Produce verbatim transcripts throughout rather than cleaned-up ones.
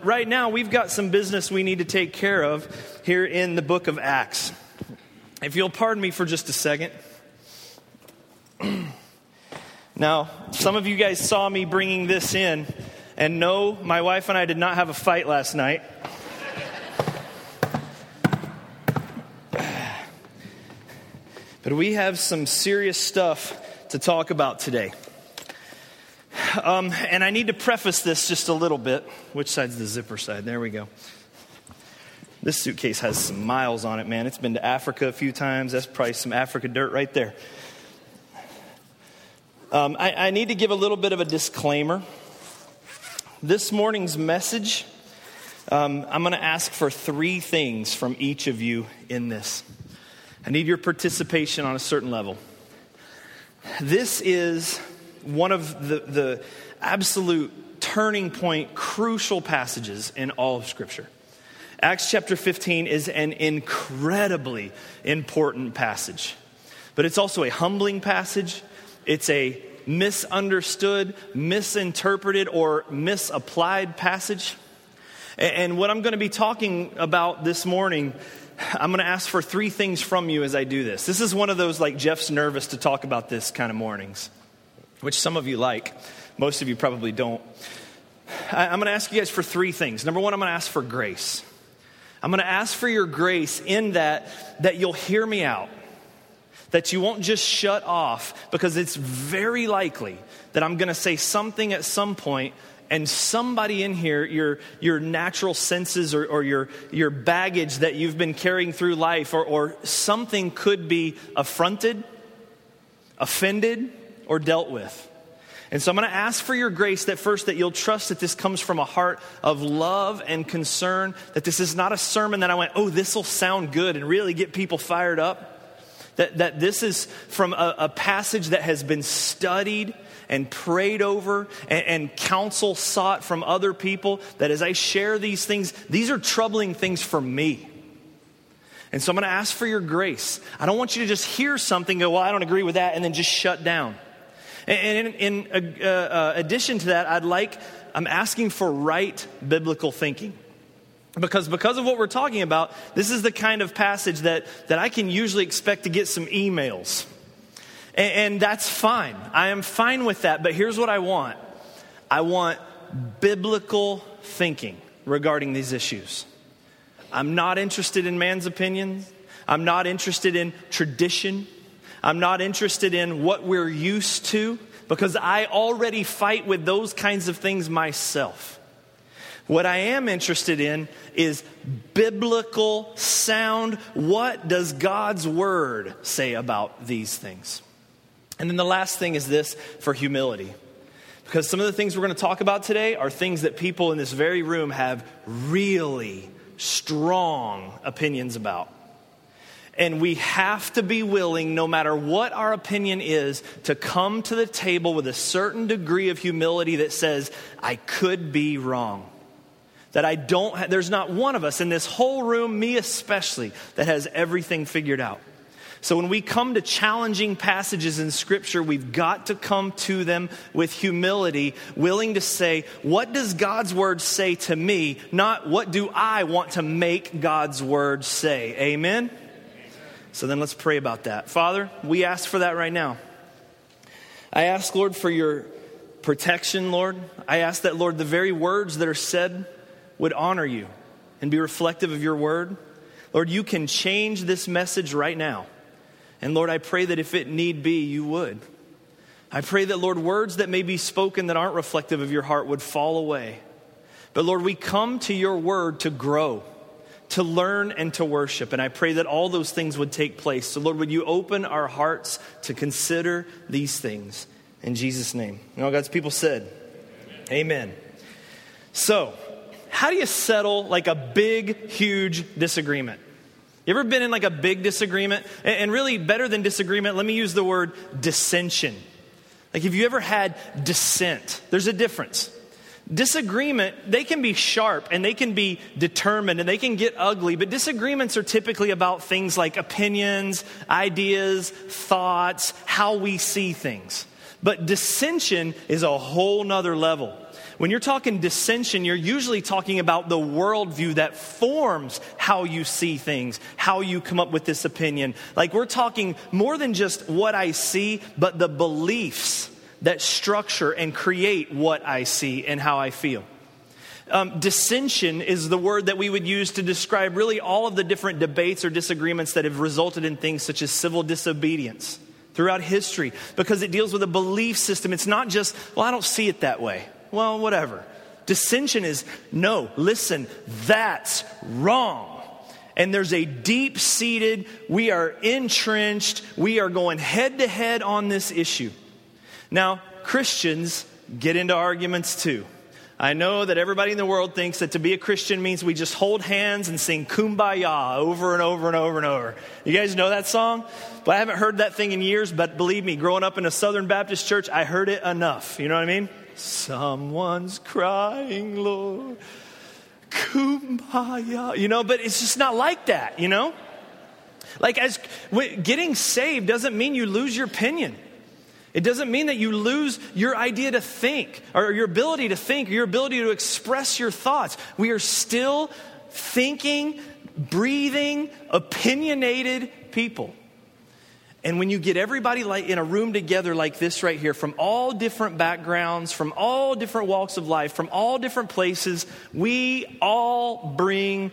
right now, we've got some business we need to take care of here in the book of Acts. If you'll pardon me for just a second. Now, some of you guys saw me bringing this in, and no, my wife and I did not have a fight last night. But we have some serious stuff to talk about today. Um, and I need to preface this just a little bit. Which side's the zipper side? There we go. This suitcase has some miles on it, man. It's been to Africa a few times. That's probably some Africa dirt right there. Um, I, I need to give a little bit of a disclaimer. This morning's message, um, I'm going to ask for three things from each of you in this. I need your participation on a certain level. This is one of the, the absolute turning point, crucial passages in all of Scripture. Acts chapter fifteen is an incredibly important passage. But it's also a humbling passage. It's a misunderstood, misinterpreted, or misapplied passage. And what I'm going to be talking about this morning, I'm going to ask for three things from you as I do this. This is one of those, like, Jeff's nervous to talk about this kind of mornings, which some of you like. Most of you probably don't. I'm going to ask you guys for three things. Number one, I'm going to ask for grace. I'm going to ask for your grace in that, that you'll hear me out. That you won't just shut off, because it's very likely that I'm going to say something at some point, and somebody in here, your your natural senses or, or your, your baggage that you've been carrying through life, or, or something could be affronted, offended, or dealt with. And so I'm going to ask for your grace that first, that you'll trust that this comes from a heart of love and concern, that this is not a sermon that I went, oh, this will sound good and really get people fired up. That, that this is from a, a passage that has been studied and prayed over and, and counsel sought from other people, that as I share these things, these are troubling things for me. And so I'm going to ask for your grace. I don't want you to just hear something, go, well, I don't agree with that, and then just shut down. And in, in uh, uh, addition to that, I'd like, I'm asking for right biblical thinking. Because because of what we're talking about, this is the kind of passage that, that I can usually expect to get some emails. And, and that's fine. I am fine with that. But here's what I want. I want biblical thinking regarding these issues. I'm not interested in man's opinion. I'm not interested in tradition. I'm not interested in what we're used to, because I already fight with those kinds of things myself. What I am interested in is biblical sound. What does God's word say about these things? And then the last thing is this, for humility. Because some of the things we're going to talk about today are things that people in this very room have really strong opinions about. And we have to be willing, no matter what our opinion is, to come to the table with a certain degree of humility that says, I could be wrong. That I don't, ha- there's not one of us in this whole room, me especially, that has everything figured out. So when we come to challenging passages in Scripture, we've got to come to them with humility, willing to say, what does God's word say to me? Not what do I want to make God's word say? Amen? So then let's pray about that. Father, we ask for that right now. I ask, Lord, for your protection, Lord. I ask that, Lord, the very words that are said would honor you and be reflective of your word. Lord, you can change this message right now. And Lord, I pray that if it need be, you would. I pray that, Lord, words that may be spoken that aren't reflective of your heart would fall away. But Lord, we come to your word to grow, to learn, and to worship. And I pray that all those things would take place. So Lord, would you open our hearts to consider these things? In Jesus' name. And all God's people said, amen. Amen. So, how do you settle like a big, huge disagreement? You ever been in like a big disagreement? And really, better than disagreement, let me use the word dissension. Like, have you ever had dissent? There's a difference. Disagreement, they can be sharp and they can be determined and they can get ugly, but disagreements are typically about things like opinions, ideas, thoughts, how we see things. But dissension is a whole nother level. When you're talking dissension, you're usually talking about the worldview that forms how you see things, how you come up with this opinion. Like we're talking more than just what I see, but the beliefs that structure and create what I see and how I feel. Um, dissension is the word that we would use to describe really all of the different debates or disagreements that have resulted in things such as civil disobedience throughout history, because it deals with a belief system. It's not just, well, I don't see it that way. Well, whatever. Dissension is, no, listen, that's wrong. And there's a deep-seated, we are entrenched, we are going head-to-head on this issue. Now, Christians get into arguments too. I know that everybody in the world thinks that to be a Christian means we just hold hands and sing Kumbaya over and over and over and over. You guys know that song? But I haven't heard that thing in years, but believe me, growing up in a Southern Baptist church, I heard it enough. You know what I mean? Someone's crying, Lord, Kumbaya. You know, but it's just not like that, you know? Like as getting saved doesn't mean you lose your opinion. It doesn't mean that you lose your idea to think or your ability to think, or your ability to express your thoughts. We are still thinking, breathing, opinionated people. And when you get everybody like in a room together like this right here, from all different backgrounds, from all different walks of life, from all different places, we all bring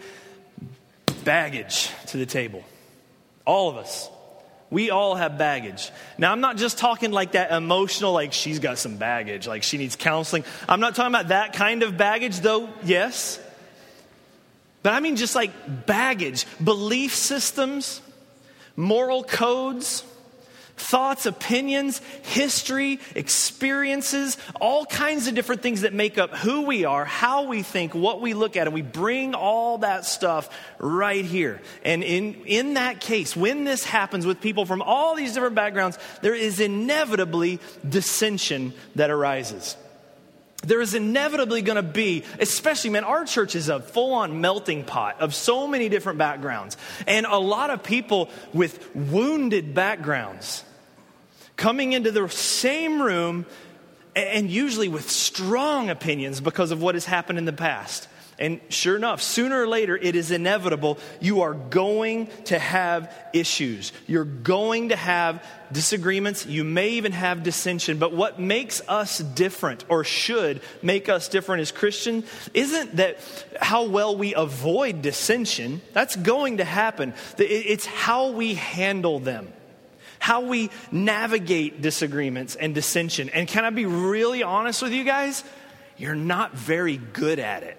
baggage to the table. All of us. We all have baggage. Now, I'm not just talking like that emotional, like she's got some baggage, like she needs counseling. I'm not talking about that kind of baggage, though, yes. But I mean just like baggage, belief systems, moral codes, thoughts, opinions, history, experiences, all kinds of different things that make up who we are, how we think, what we look at, and we bring all that stuff right here. And in, in that case, when this happens with people from all these different backgrounds, there is inevitably dissension that arises. There is inevitably going to be, especially, man, our church is a full-on melting pot of so many different backgrounds. And a lot of people with wounded backgrounds coming into the same room, and usually with strong opinions because of what has happened in the past. And sure enough, sooner or later, it is inevitable. You are going to have issues. You're going to have disagreements. You may even have dissension. But what makes us different, or should make us different as Christians, isn't that how well we avoid dissension. That's going to happen. It's how we handle them. How we navigate disagreements and dissension. And can I be really honest with you guys? You're not very good at it.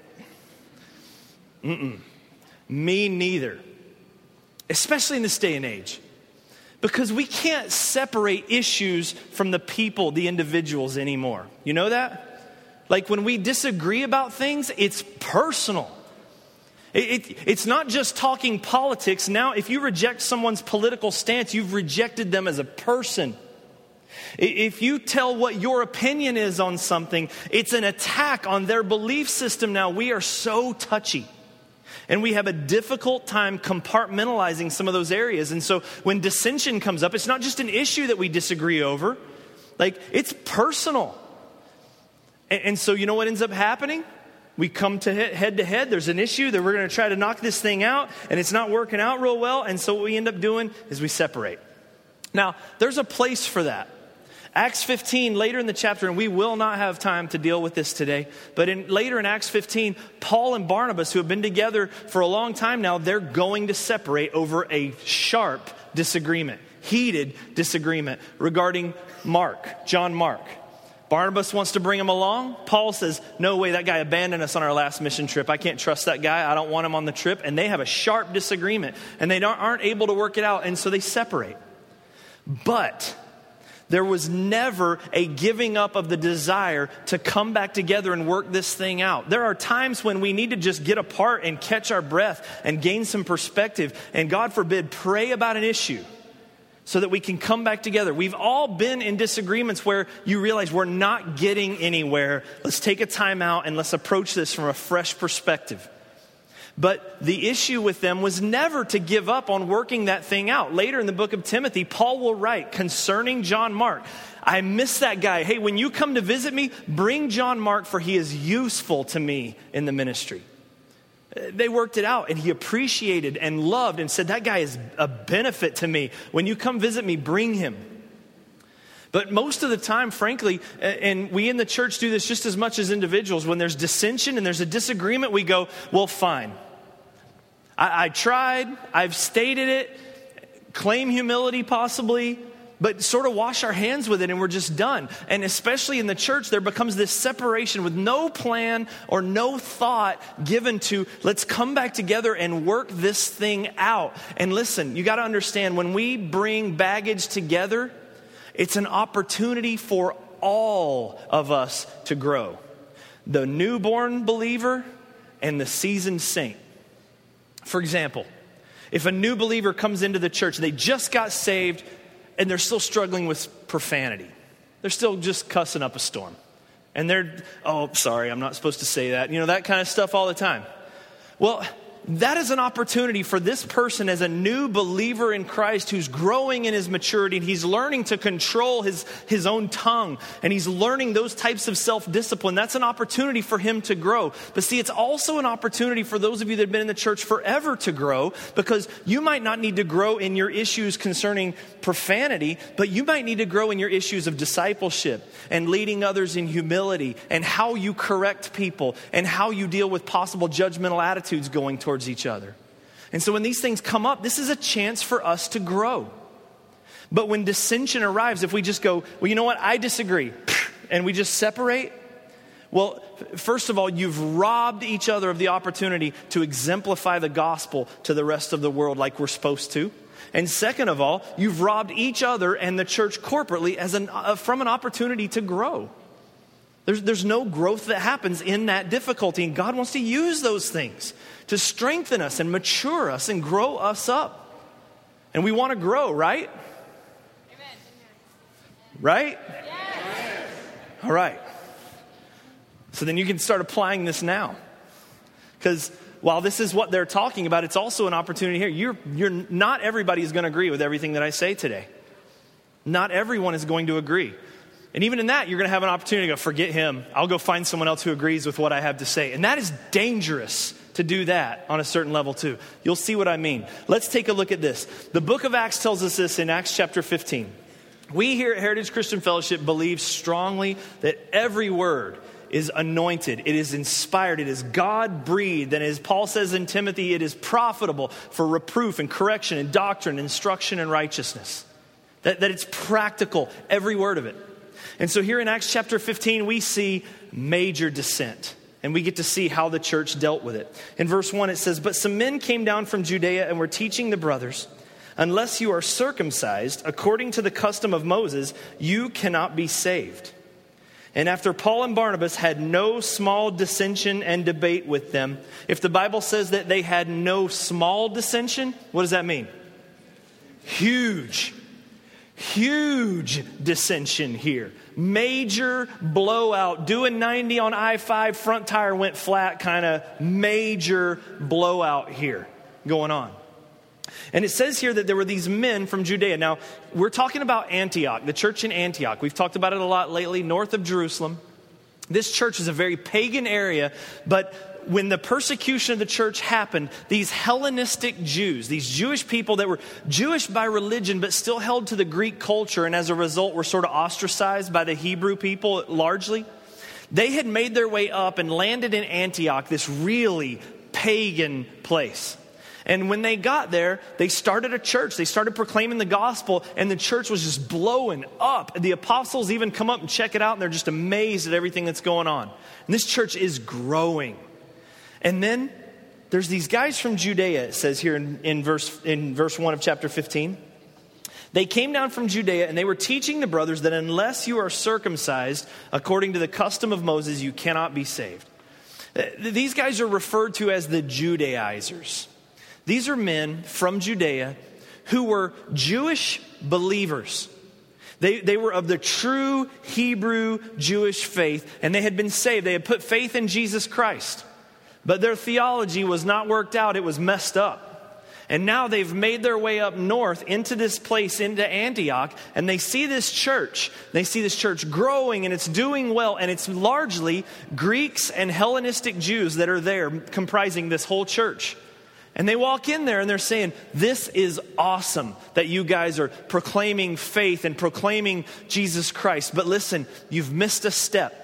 Mm-mm. Me neither. Especially in this day and age. Because we can't separate issues from the people, the individuals anymore. You know that? Like when we disagree about things, it's personal. It, it, it's not just talking politics. Now, if you reject someone's political stance, you've rejected them as a person. If you tell what your opinion is on something, it's an attack on their belief system now. We are so touchy. And we have a difficult time compartmentalizing some of those areas. And so when dissension comes up, it's not just an issue that we disagree over. Like, it's personal. And, and so you know what ends up happening? We come to head to head. There's an issue that we're going to try to knock this thing out, and it's not working out real well. And so what we end up doing is we separate. Now, there's a place for that. Acts fifteen, later in the chapter, and we will not have time to deal with this today, but in, later in Acts fifteen, Paul and Barnabas, who have been together for a long time now, they're going to separate over a sharp disagreement, heated disagreement regarding Mark, John Mark. Barnabas wants to bring him along. Paul says, no way, that guy abandoned us on our last mission trip. I can't trust that guy. I don't want him on the trip. And they have a sharp disagreement, and they aren't able to work it out, and so they separate. But there was never a giving up of the desire to come back together and work this thing out. There are times when we need to just get apart and catch our breath and gain some perspective. And God forbid, pray about an issue so that we can come back together. We've all been in disagreements where you realize we're not getting anywhere. Let's take a time out and let's approach this from a fresh perspective. But the issue with them was never to give up on working that thing out. Later in the book of Timothy, Paul will write concerning John Mark, I miss that guy. Hey, when you come to visit me, bring John Mark, for he is useful to me in the ministry. They worked it out, and he appreciated and loved and said, that guy is a benefit to me. When you come visit me, bring him. But most of the time, frankly, and we in the church do this just as much as individuals, when there's dissension and there's a disagreement, we go, well, fine. I, I tried, I've stated it, claim humility possibly, but sort of wash our hands with it and we're just done. And especially in the church, there becomes this separation with no plan or no thought given to, let's come back together and work this thing out. And listen, you got to understand, when we bring baggage together, it's an opportunity for all of us to grow. The newborn believer and the seasoned saint. For example, if a new believer comes into the church, they just got saved, and they're still struggling with profanity. They're still just cussing up a storm. And they're, oh, sorry, I'm not supposed to say that. You know, that kind of stuff all the time. Well, that is an opportunity for this person as a new believer in Christ who's growing in his maturity, and he's learning to control his, his own tongue, and he's learning those types of self-discipline. That's an opportunity for him to grow. But see, it's also an opportunity for those of you that have been in the church forever to grow, because you might not need to grow in your issues concerning profanity, but you might need to grow in your issues of discipleship and leading others in humility and how you correct people and how you deal with possible judgmental attitudes going towards each other. And so when these things come up, this is a chance for us to grow. But when dissension arrives, if we just go, well, you know what, I disagree, and we just separate, well, first of all, you've robbed each other of the opportunity to exemplify the gospel to the rest of the world like we're supposed to. And second of all, you've robbed each other and the church corporately as an, uh, from an opportunity to grow. There's, there's no growth that happens in that difficulty. And God wants to use those things to strengthen us and mature us and grow us up. And we want to grow, right? Amen. Right? Yes. All right. So then you can start applying this now. Because while this is what they're talking about, it's also an opportunity here. You're, you're, not everybody is going to agree with everything that I say today. Not everyone is going to agree. And even in that, you're going to have an opportunity to go, forget him. I'll go find someone else who agrees with what I have to say. And that is dangerous to do that on a certain level too. You'll see what I mean. Let's take a look at this. The book of Acts tells us this in Acts chapter fifteen. We here at Heritage Christian Fellowship believe strongly that every word is anointed. It is inspired. It is God-breathed. And as Paul says in Timothy, it is profitable for reproof and correction and doctrine, instruction and righteousness. That, that it's practical, every word of it. And so here in Acts chapter fifteen, we see major dissent. And we get to see how the church dealt with it. In verse one, it says, but some men came down from Judea and were teaching the brothers, unless you are circumcised according to the custom of Moses, you cannot be saved. And after Paul and Barnabas had no small dissension and debate with them, if the Bible says that they had no small dissension, what does that mean? Huge. Huge dissension here. Major blowout. Doing ninety on I five, front tire went flat, kind of major blowout here going on. And it says here that there were these men from Judea. Now, we're talking about Antioch, the church in Antioch. We've talked about it a lot lately, north of Jerusalem. This church is a very pagan area, but when the persecution of the church happened, these Hellenistic Jews, these Jewish people that were Jewish by religion but still held to the Greek culture, and as a result were sort of ostracized by the Hebrew people largely, they had made their way up and landed in Antioch, this really pagan place. And when they got there, they started a church. They started proclaiming the gospel, and the church was just blowing up. The apostles even come up and check it out, and they're just amazed at everything that's going on. And this church is growing. And then there's these guys from Judea, it says here in, in, verse, in verse one of chapter fifteen. They came down from Judea, and they were teaching the brothers that unless you are circumcised according to the custom of Moses, you cannot be saved. These guys are referred to as the Judaizers. These are men from Judea who were Jewish believers. They, they were of the true Hebrew Jewish faith, and they had been saved. They had put faith in Jesus Christ. But their theology was not worked out. It was messed up. And now they've made their way up north into this place, into Antioch, and they see this church. They see this church growing, and it's doing well, and it's largely Greeks and Hellenistic Jews that are there comprising this whole church. And they walk in there and they're saying, this is awesome that you guys are proclaiming faith and proclaiming Jesus Christ. But listen, you've missed a step.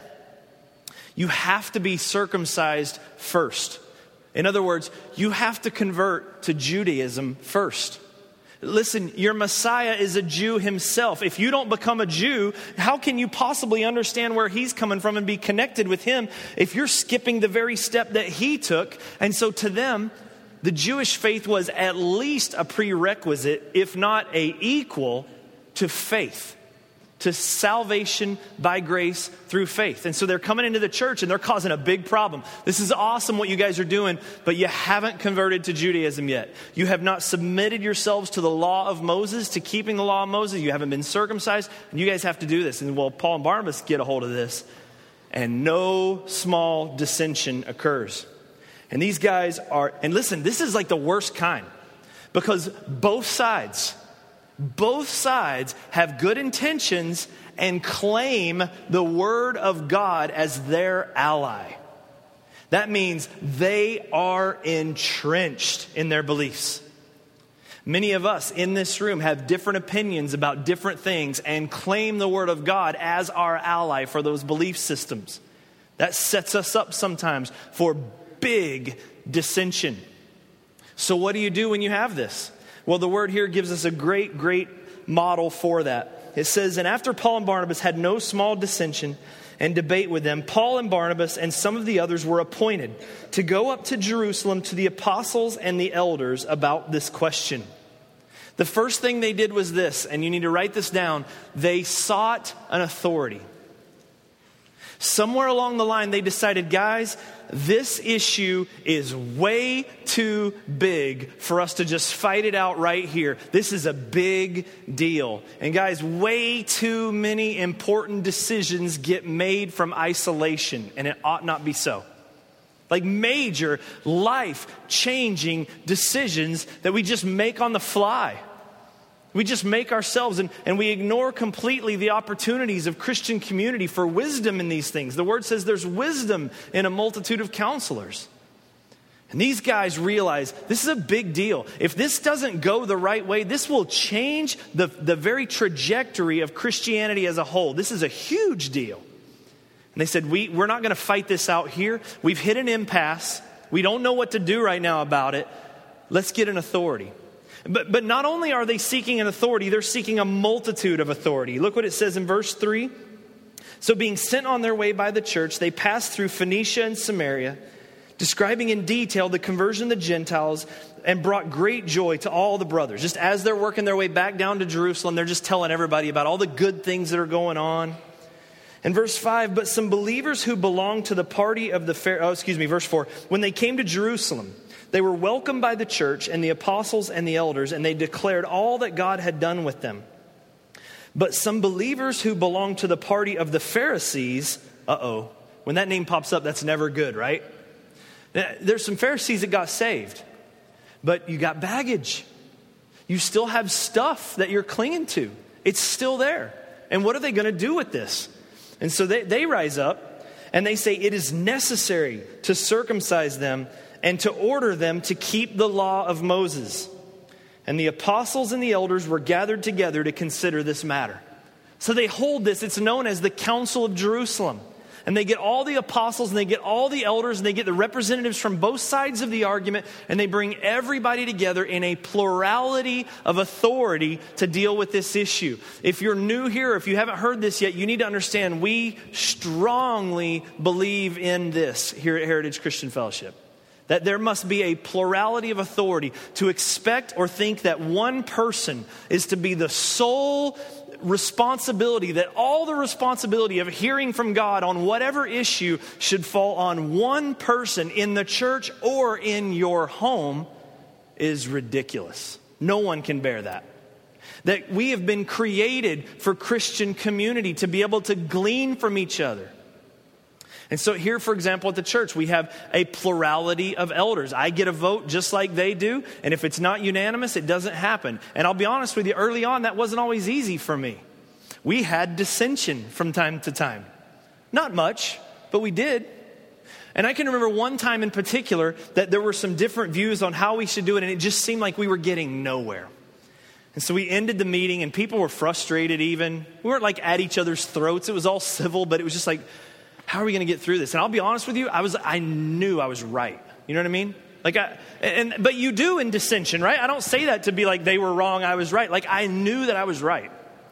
You have to be circumcised first. In other words, you have to convert to Judaism first. Listen, your Messiah is a Jew himself. If you don't become a Jew, how can you possibly understand where he's coming from and be connected with him if you're skipping the very step that he took? And so to them, the Jewish faith was at least a prerequisite, if not a equal, to faith. To salvation by grace through faith. And so they're coming into the church and they're causing a big problem. This is awesome what you guys are doing, but you haven't converted to Judaism yet. You have not submitted yourselves to the law of Moses, to keeping the law of Moses. You haven't been circumcised, and you guys have to do this. And well, Paul and Barnabas get a hold of this, and no small dissension occurs. And these guys are, and listen, this is like the worst kind, because both sides, Both sides have good intentions and claim the word of God as their ally. That means they are entrenched in their beliefs. Many of us in this room have different opinions about different things and claim the word of God as our ally for those belief systems. That sets us up sometimes for big dissension. So what do you do when you have this? Well, the word here gives us a great, great model for that. It says, and after Paul and Barnabas had no small dissension and debate with them, Paul and Barnabas and some of the others were appointed to go up to Jerusalem to the apostles and the elders about this question. The first thing they did was this, and you need to write this down. They sought an authority. Somewhere along the line, they decided, guys, this issue is way too big for us to just fight it out right here. This is a big deal. And guys, way too many important decisions get made from isolation, and it ought not be so. Like major life-changing decisions that we just make on the fly. We just make ourselves, and, and we ignore completely the opportunities of Christian community for wisdom in these things. The word says there's wisdom in a multitude of counselors. And these guys realize this is a big deal. If this doesn't go the right way, this will change the, the very trajectory of Christianity as a whole. This is a huge deal. And they said, we, we're not going to fight this out here. We've hit an impasse. We don't know what to do right now about it. Let's get an authority. But, but not only are they seeking an authority, they're seeking a multitude of authority. Look what it says in verse three. So being sent on their way by the church, they passed through Phoenicia and Samaria, describing in detail the conversion of the Gentiles, and brought great joy to all the brothers. Just as they're working their way back down to Jerusalem, they're just telling everybody about all the good things that are going on. In verse five, but some believers who belonged to the party of the Pharisees, oh, excuse me, verse four, when they came to Jerusalem, they were welcomed by the church and the apostles and the elders, and they declared all that God had done with them. But some believers who belonged to the party of the Pharisees, uh-oh, when that name pops up, that's never good, right? There's some Pharisees that got saved, but you got baggage. You still have stuff that you're clinging to. It's still there. And what are they going to do with this? And so they, they rise up and they say it is necessary to circumcise them and to order them to keep the law of Moses. And the apostles and the elders were gathered together to consider this matter. So they hold this. It's known as the Council of Jerusalem. And they get all the apostles and they get all the elders and they get the representatives from both sides of the argument, and they bring everybody together in a plurality of authority to deal with this issue. If you're new here, if you haven't heard this yet, you need to understand we strongly believe in this here at Heritage Christian Fellowship. That there must be a plurality of authority. To expect or think that one person is to be the sole responsibility, that all the responsibility of hearing from God on whatever issue should fall on one person in the church or in your home is ridiculous. No one can bear that. That we have been created for Christian community to be able to glean from each other. And so here, for example, at the church, we have a plurality of elders. I get a vote just like they do, and if it's not unanimous, it doesn't happen. And I'll be honest with you, early on, that wasn't always easy for me. We had dissension from time to time. Not much, but we did. And I can remember one time in particular that there were some different views on how we should do it, and it just seemed like we were getting nowhere. And so we ended the meeting, and people were frustrated even. We weren't like at each other's throats. It was all civil, but it was just like, how are we going to get through this? And I'll be honest with you, I was I knew I was right. You know what I mean? Like I and but you do in dissension, right? I don't say that to be like they were wrong, I was right. Like I knew that I was right.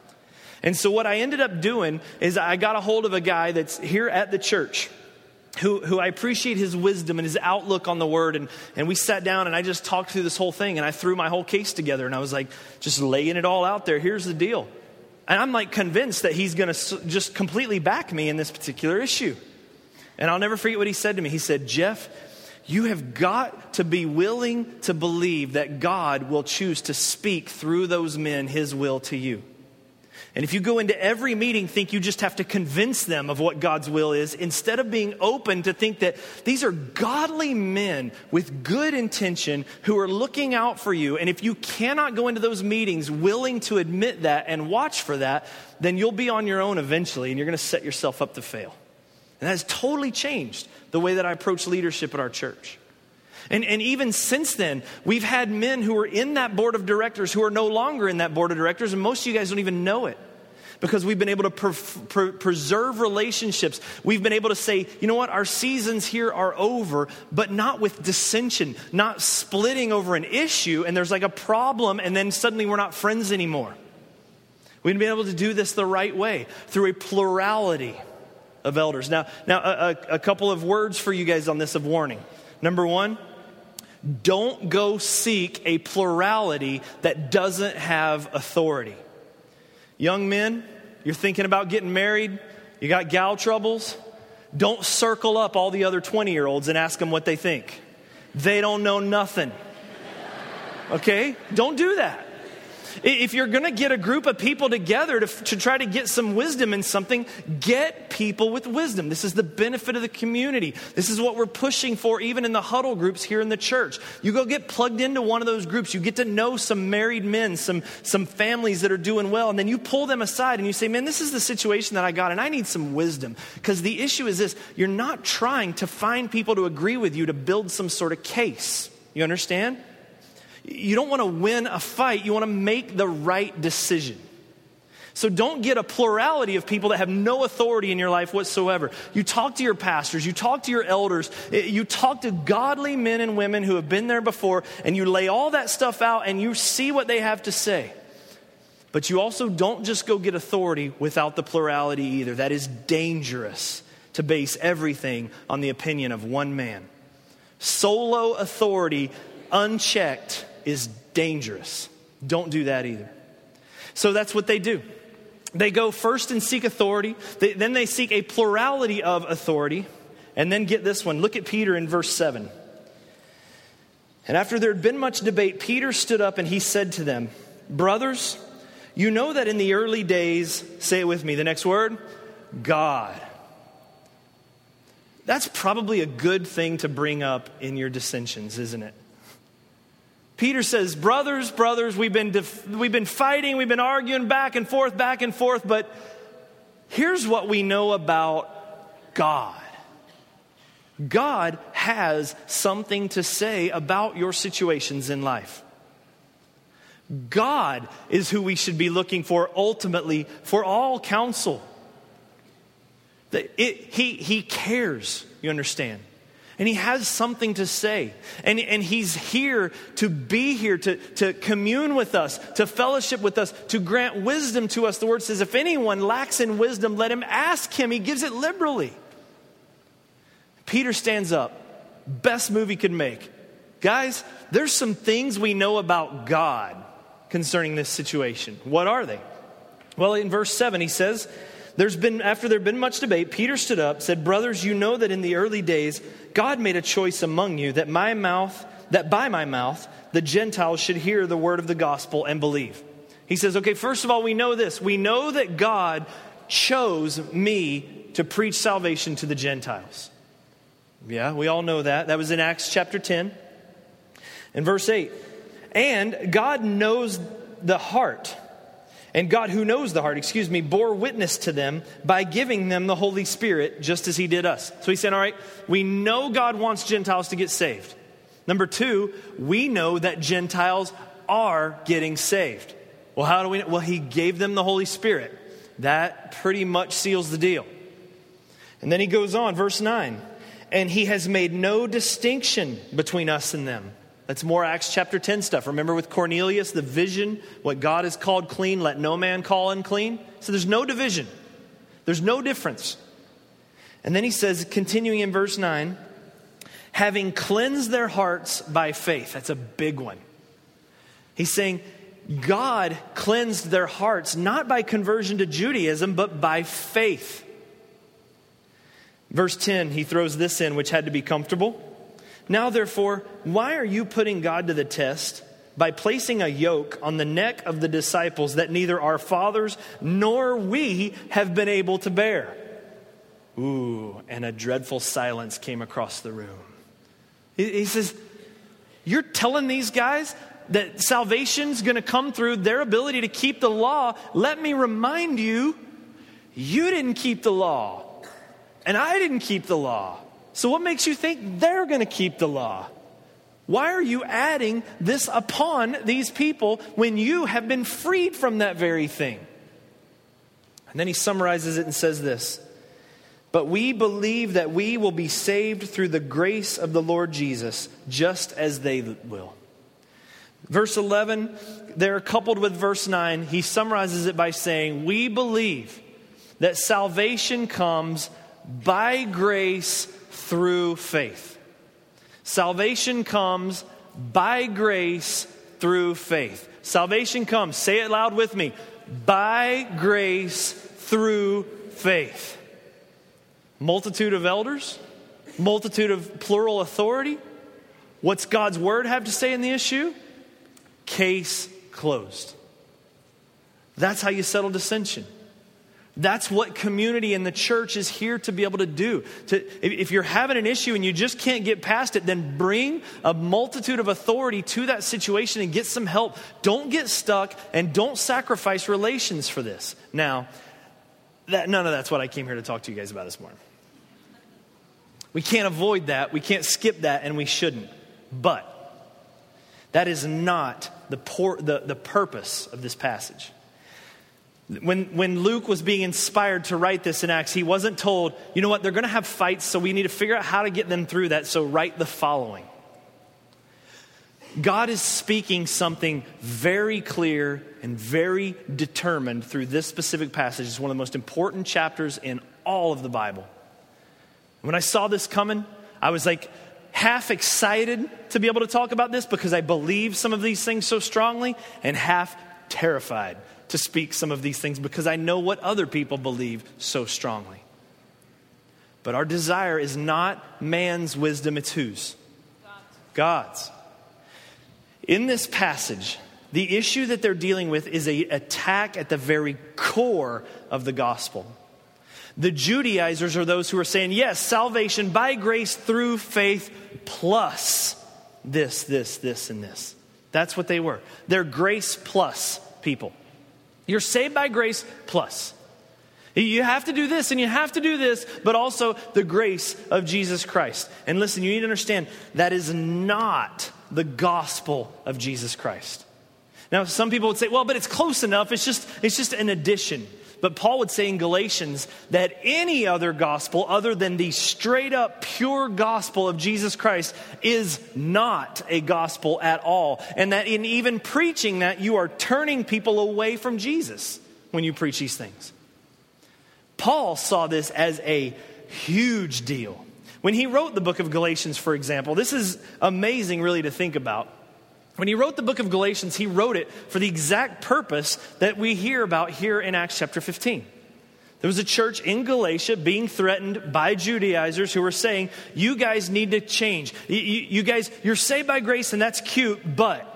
And so what I ended up doing is I got a hold of a guy that's here at the church who who I appreciate his wisdom and his outlook on the word. And, and we sat down and I just talked through this whole thing and I threw my whole case together and I was like, just laying it all out there. Here's the deal. And I'm like convinced that he's going to just completely back me in this particular issue. And I'll never forget what he said to me. He said, Jeff, you have got to be willing to believe that God will choose to speak through those men his will to you. And if you go into every meeting, think you just have to convince them of what God's will is, instead of being open to think that these are godly men with good intention who are looking out for you. And if you cannot go into those meetings willing to admit that and watch for that, then you'll be on your own eventually and you're going to set yourself up to fail. And that has totally changed the way that I approach leadership at our church. And, and even since then, we've had men who are in that board of directors who are no longer in that board of directors. And most of you guys don't even know it because we've been able to pre- pre- preserve relationships. We've been able to say, you know what, our seasons here are over, but not with dissension, not splitting over an issue. And there's like a problem and then suddenly we're not friends anymore. We've been able to do this the right way through a plurality of elders. Now, now a, a, a couple of words for you guys on this of warning. Number one, don't go seek a plurality that doesn't have authority. Young men, you're thinking about getting married, you got gal troubles, don't circle up all the other twenty-year-olds and ask them what they think. They don't know nothing. Okay? Don't do that. If you're going to get a group of people together to, to try to get some wisdom in something, get people with wisdom. This is the benefit of the community. This is what we're pushing for even in the huddle groups here in the church. You go get plugged into one of those groups. You get to know some married men, some, some families that are doing well. And then you pull them aside and you say, man, this is the situation that I got and I need some wisdom. Because the issue is this, you're not trying to find people to agree with you to build some sort of case. You understand? You don't want to win a fight. You want to make the right decision. So don't get a plurality of people that have no authority in your life whatsoever. You talk to your pastors. You talk to your elders. You talk to godly men and women who have been there before, and you lay all that stuff out and you see what they have to say. But you also don't just go get authority without the plurality either. That is dangerous to base everything on the opinion of one man. Solo authority, unchecked, is dangerous. Don't do that either. So that's what they do. They go first and seek authority. They, then they seek a plurality of authority. And then get this one. Look at Peter in verse seven. And after there had been much debate, Peter stood up and he said to them, brothers, you know that in the early days, say it with me, the next word, God. That's probably a good thing to bring up in your dissensions, isn't it? Peter says, brothers, brothers, we've been def- we've been fighting, we've been arguing back and forth, back and forth, but here's what we know about God. God has something to say about your situations in life. God is who we should be looking for ultimately for all counsel. It, it, he, he cares, you understand? And he has something to say. And, and he's here to be here, to, to commune with us, to fellowship with us, to grant wisdom to us. The word says, if anyone lacks in wisdom, let him ask him. He gives it liberally. Peter stands up. Best move he could make. Guys, there's some things we know about God concerning this situation. What are they? Well, in verse seven, he says, There's been, after there had been much debate, Peter stood up, said, brothers, you know that in the early days, God made a choice among you that my mouth, that by my mouth, the Gentiles should hear the word of the gospel and believe. He says, okay, first of all, we know this. We know that God chose me to preach salvation to the Gentiles. Yeah, we all know that. That was in Acts chapter ten. In verse eight. And God knows the heart. And God who knows the heart, excuse me, bore witness to them by giving them the Holy Spirit just as he did us. So he said, all right, we know God wants Gentiles to get saved. Number two, we know that Gentiles are getting saved. Well, how do we know? Well, he gave them the Holy Spirit. That pretty much seals the deal. And then he goes on, verse nine. And he has made no distinction between us and them. That's more Acts chapter ten stuff. Remember with Cornelius, the vision, what God has called clean, let no man call unclean. So there's no division. There's no difference. And then he says, continuing in verse nine, having cleansed their hearts by faith. That's a big one. He's saying God cleansed their hearts, not by conversion to Judaism, but by faith. Verse ten, he throws this in, which had to be comfortable. Now, therefore, why are you putting God to the test by placing a yoke on the neck of the disciples that neither our fathers nor we have been able to bear? Ooh, and a dreadful silence came across the room. He, he says, you're telling these guys that salvation's going to come through their ability to keep the law. Let me remind you, you didn't keep the law. And I didn't keep the law. So what makes you think they're going to keep the law? Why are you adding this upon these people when you have been freed from that very thing? And then he summarizes it and says this. But we believe that we will be saved through the grace of the Lord Jesus, just as they will. Verse eleven, there coupled with verse nine, he summarizes it by saying, we believe that salvation comes by grace through faith. Salvation comes by grace through faith. Salvation comes, say it loud with me, by grace through faith. Multitude of elders, multitude of plural authority. What's God's word have to say in the issue? Case closed. That's how you settle dissension. That's what community in the church is here to be able to do. To, if you're having an issue and you just can't get past it, then bring a multitude of authority to that situation and get some help. Don't get stuck and don't sacrifice relations for this. Now, that, none of that's what I came here to talk to you guys about this morning. We can't avoid that. We can't skip that, and we shouldn't. But that is not the, por- the, the purpose of this passage. When, when Luke was being inspired to write this in Acts, he wasn't told, you know what, they're going to have fights, so we need to figure out how to get them through that, so write the following. God is speaking something very clear and very determined through this specific passage. It's one of the most important chapters in all of the Bible. When I saw this coming, I was like half excited to be able to talk about this because I believe some of these things so strongly, and half terrified to speak some of these things because I know what other people believe so strongly. But our desire is not man's wisdom, it's whose? God's. In this passage, the issue that they're dealing with is an attack at the very core of the gospel. The Judaizers are those who are saying, yes, salvation by grace through faith plus this, this, this, and this. That's what they were. They're grace plus people. You're saved by grace plus. You have to do this and you have to do this, but also the grace of Jesus Christ. And listen, you need to understand that is not the gospel of Jesus Christ. Now, some people would say, well, but it's close enough. It's just, it's just an addition. But Paul would say in Galatians that any other gospel other than the straight up pure gospel of Jesus Christ is not a gospel at all. And that in even preaching that, you are turning people away from Jesus when you preach these things. Paul saw this as a huge deal. When he wrote the book of Galatians, for example, this is amazing really to think about. When he wrote the book of Galatians, he wrote it for the exact purpose that we hear about here in Acts chapter fifteen. There was a church in Galatia being threatened by Judaizers who were saying, you guys need to change. You, you, you guys, you're saved by grace and that's cute, but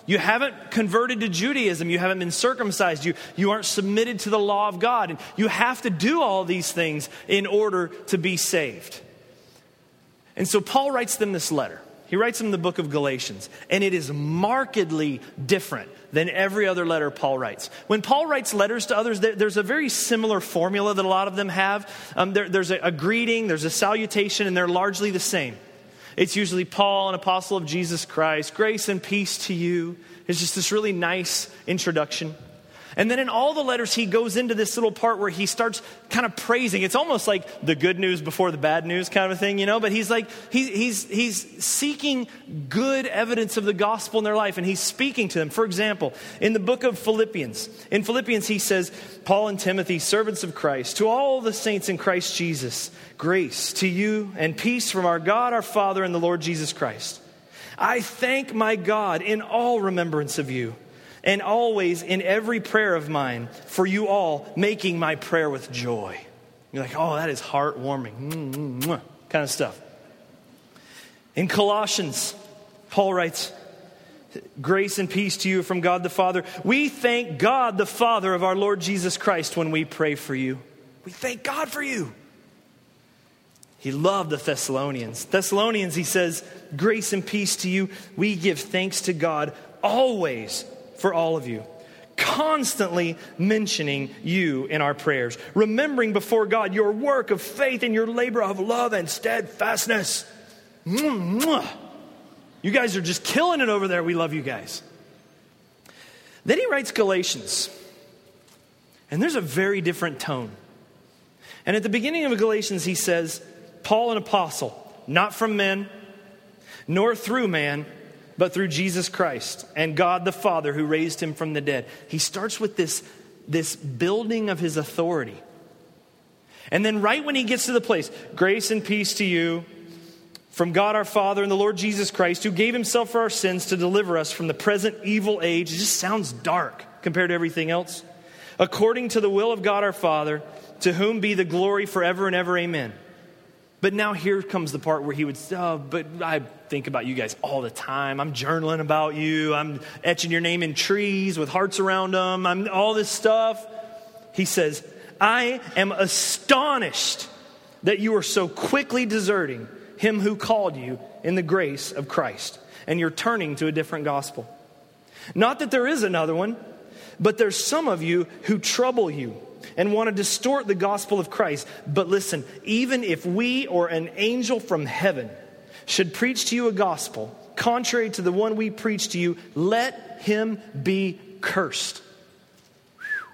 You haven't converted to Judaism. You haven't been circumcised. You, you aren't submitted to the law of God. And you have to do all these things in order to be saved. And so Paul writes them this letter. He writes them the book of Galatians. And it is markedly different than every other letter Paul writes. When Paul writes letters to others, there, there's a very similar formula that a lot of them have. Um, there, there's a, a greeting, there's a salutation, and they're largely the same. It's usually Paul, an apostle of Jesus Christ. Grace and peace to you. It's just this really nice introduction. And then in all the letters, he goes into this little part where he starts kind of praising. It's almost like the good news before the bad news kind of a thing, you know? But he's like, he, he's, he's seeking good evidence of the gospel in their life, and he's speaking to them. For example, in the book of Philippians, in Philippians he says, Paul and Timothy, servants of Christ, to all the saints in Christ Jesus, grace to you and peace from our God, our Father, and the Lord Jesus Christ. I thank my God in all remembrance of you, and always in every prayer of mine for you all, making my prayer with joy. You're like, oh, that is heartwarming. Mm-hmm. Kind of stuff. In Colossians, Paul writes, grace and peace to you from God the Father. We thank God the Father of our Lord Jesus Christ when we pray for you. We thank God for you. He loved the Thessalonians. Thessalonians, he says, grace and peace to you. We give thanks to God always for all of you, constantly mentioning you in our prayers, remembering before God your work of faith and your labor of love and steadfastness. You guys are just killing it over there. We love you guys. Then he writes Galatians, and there's a very different tone. And at the beginning of Galatians, he says, Paul, an apostle, not from men, nor through man, but through Jesus Christ and God the Father who raised him from the dead. He starts with this, this building of his authority. And then right when he gets to the place, grace and peace to you from God our Father and the Lord Jesus Christ, who gave himself for our sins to deliver us from the present evil age. It just sounds dark compared to everything else. According to the will of God our Father, to whom be the glory forever and ever. Amen. But now here comes the part where he would say, oh, but I think about you guys all the time. I'm journaling about you. I'm etching your name in trees with hearts around them. I'm all this stuff. He says, I am astonished that you are so quickly deserting him who called you in the grace of Christ, and you're turning to a different gospel. Not that there is another one, but there's some of you who trouble you and want to distort the gospel of Christ. But listen, even if we or an angel from heaven should preach to you a gospel contrary to the one we preach to you, let him be cursed. Whew.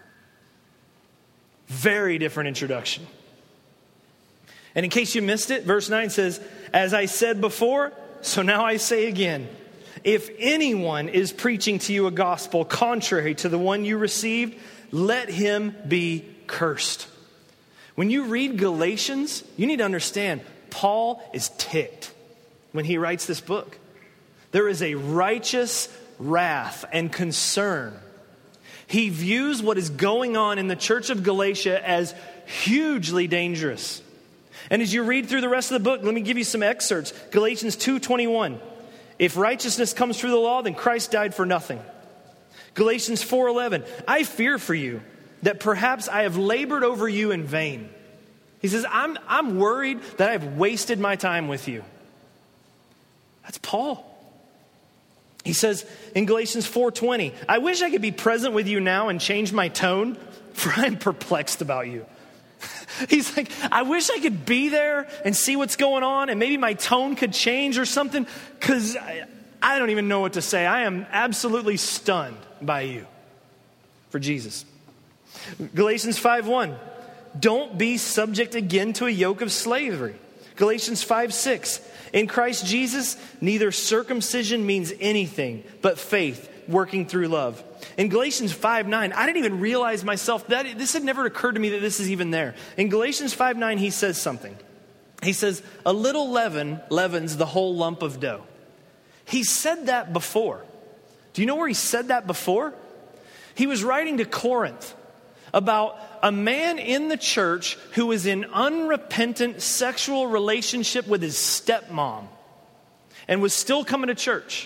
Very different introduction. And in case you missed it, verse nine says, as I said before, so now I say again, if anyone is preaching to you a gospel contrary to the one you received, let him be cursed. When you read Galatians, you need to understand Paul is ticked when he writes this book. There is a righteous wrath and concern. He views what is going on in the church of Galatia as hugely dangerous. And as you read through the rest of the book, let me give you some excerpts. Galatians two twenty-one. If righteousness comes through the law, then Christ died for nothing. Galatians four eleven. I fear for you that perhaps I have labored over you in vain. He says, I'm, I'm worried that I've wasted my time with you. That's Paul. He says in Galatians four twenty, I wish I could be present with you now and change my tone, for I'm perplexed about you. He's like, I wish I could be there and see what's going on, and maybe my tone could change or something, because I, I don't even know what to say. I am absolutely stunned by you for Jesus. Galatians five one, don't be subject again to a yoke of slavery. Galatians five six, in Christ Jesus, neither circumcision means anything but faith working through love. In Galatians five nine, I didn't even realize myself that this had never occurred to me that this is even there. In Galatians five nine, he says something. He says, a little leaven leavens the whole lump of dough. He said that before. Do you know where he said that before? He was writing to Corinth about a man in the church who was in unrepentant sexual relationship with his stepmom and was still coming to church.